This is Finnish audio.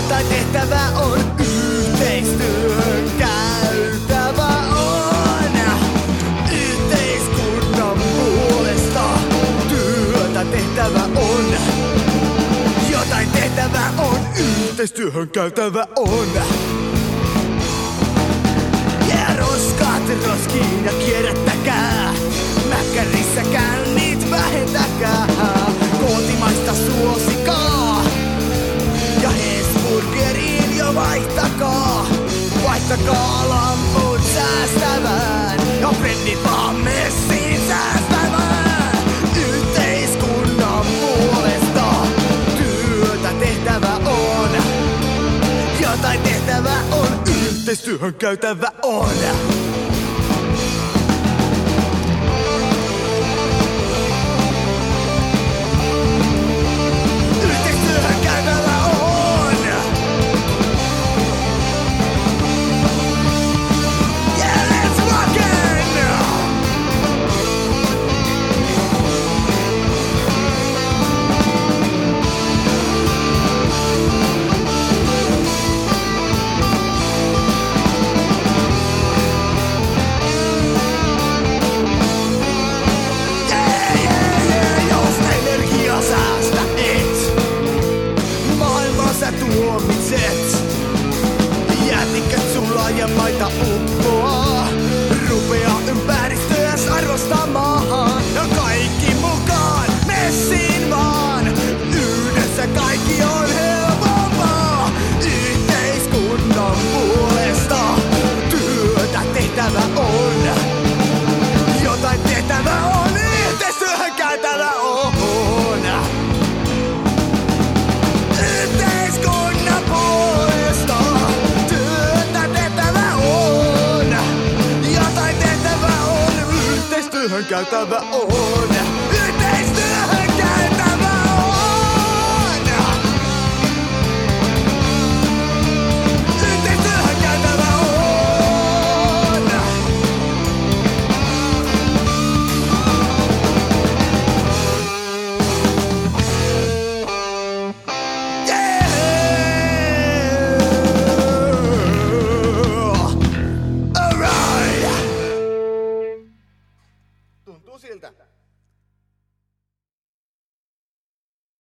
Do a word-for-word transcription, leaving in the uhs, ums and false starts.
Jotain tehtävä on, yhteistyön käytävä on. Yhteiskunnan puolesta työtä tehtävä on. Jotain tehtävä on, yhteistyöhön käytävä on. Ja roskat roskiin ja kierrättäkää, mäkkärissäkään niit vähentäkää. Kotimaista suosikaa ja Hesburgeriin jo vaihtakaa. Vaihtakaa lamput säästämään ja frendit vaan messiin säästämään. Yhteiskunnan puolesta työtä tehtävä on. Jotain tehtävä on, yhteistyöhön käytävä on. Tuomitset jätikät sulla ja maita uppoaa. Rupea ympäristöä arvostamaan. Ja kaikki mukaan messiin vaan. Yhdessä kaikki on helpompaa. Yhteiskunnan puolesta työtä tehtävä on. Jotain tehtävä on, yhteistyöhön käytävä on. Yhteistyöhön käytävä on. Yhteistyöhön käytävä on. Yhteistyöhön käytävä on. Yeah! Alright! Tuntuu siltä.